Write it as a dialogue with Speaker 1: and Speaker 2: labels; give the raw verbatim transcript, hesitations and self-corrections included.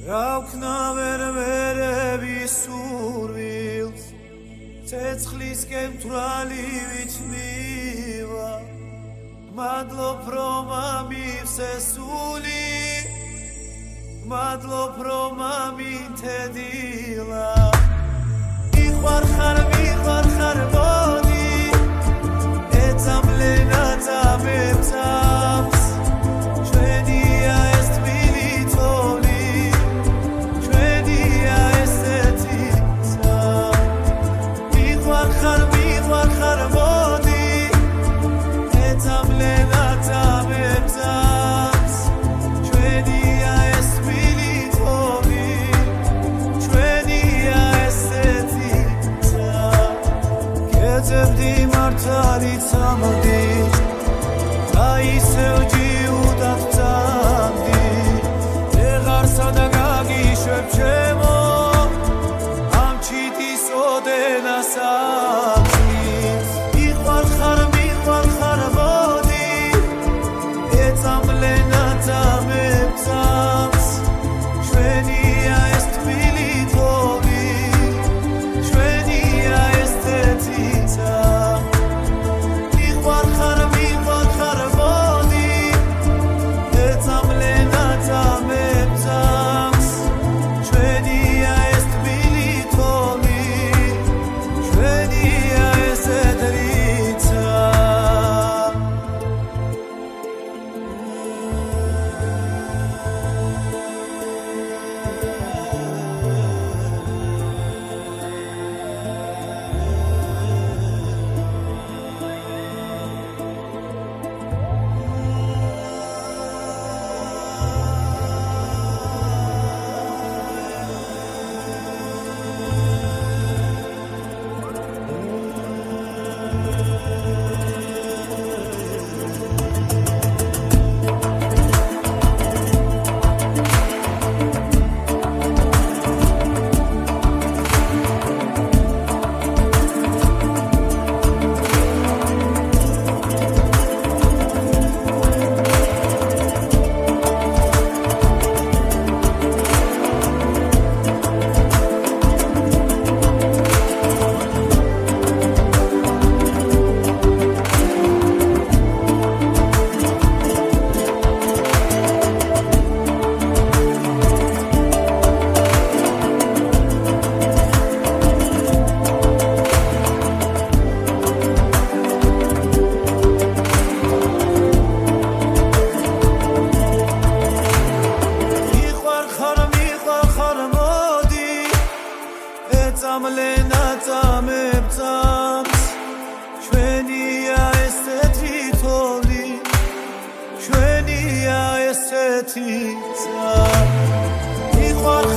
Speaker 1: Raukna ver verები სურვილს ცეცხლისკენ თვალივით მივა მადლობ რომ ამივსესული მადლობ რომ ამითედილა მიხარხარ მიხარხარ მოდი ეცამლენა წამებწამს ჩვენია ეს თბილითოლი ჩვენია ესეთი მიხარხარ მიხარხარ მოდი ეცამლენა წამებწამს ჩვენია ეს თბილითოლი ჩვენია ესეთი კეცებდი მართალიც ამოდი აისევ ჯიუდად წამდი ეღარსა და გაგიშვებ ჩემო ამ ჩიტის ოდენას ამის მიხარხარ მიხარხარ მოდი ეწამლენა წამებწამს ჩვენია ეს თბილითოლი ჩვენია ეს თეთრიცა მიხარხარ მიხარხარ მოდი ეწამლენა წამებწამს ჩვენია ეს თბილითოლი ჩვენია ეს თეთრიცა მიხარხარ მიხარხარ მოდი ეწამლენა წამებწამს ჩვენია ეს თეთრითოლი ჩვენია ესეთი ცა მიხარხარ